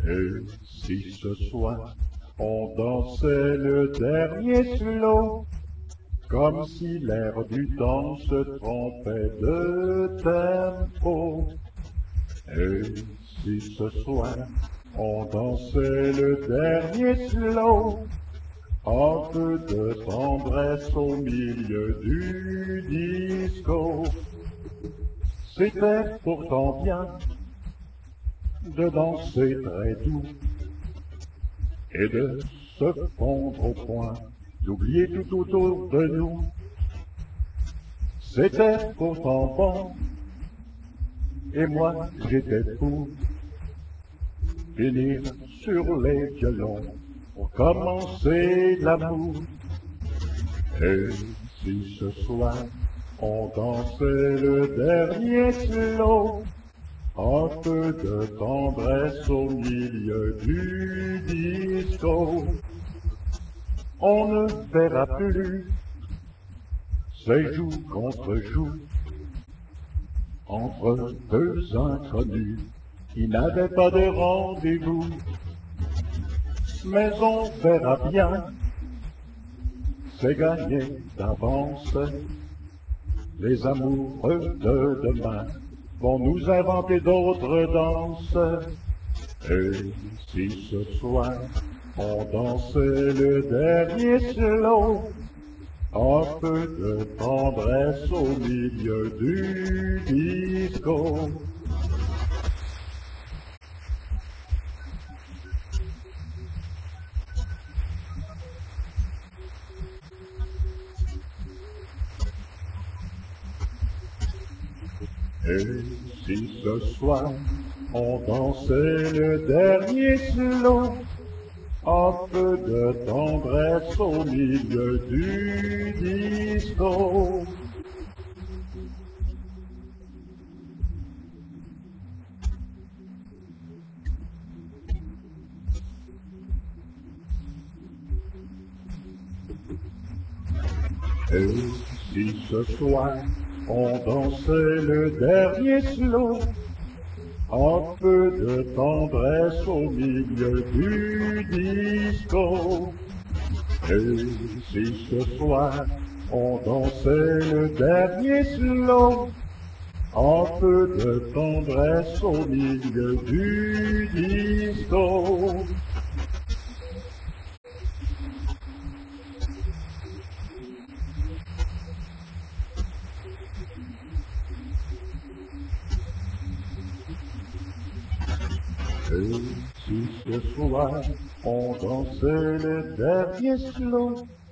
Et si ce soir on dansait le dernier slow, comme si l'air du temps se trompait de tempo. Et si ce soir on dansait le dernier slow, un peu de tendresse au milieu du disco. C'était pourtant bien de danser très doux et de se fondre au point, d'oublier tout autour de nous. C'était pourtant bon, et moi j'étais fou. Finir sur les violons pour commencer l'amour. Et si ce soir on dansait le dernier slow, un peu de tendresse au milieu du disco, on ne verra plus ces joues contre joues entre deux inconnus qui n'avaient pas de rendez-vous. Mais on verra bien, c'est gagné d'avance. Les amoureux de demain vont nous inventer d'autres danses. Et si ce soir on dansait le dernier slow, un peu de tendresse au milieu du disco. Et si ce soir on dansait le dernier slow, un peu de tendresse au milieu du disco. Et si ce soir on dansait le dernier slow, un peu de tendresse au milieu du disco. Et si ce soir on dansait le dernier slow, un peu de tendresse au milieu du disco. Et si ce soir on dansait le dernier slow,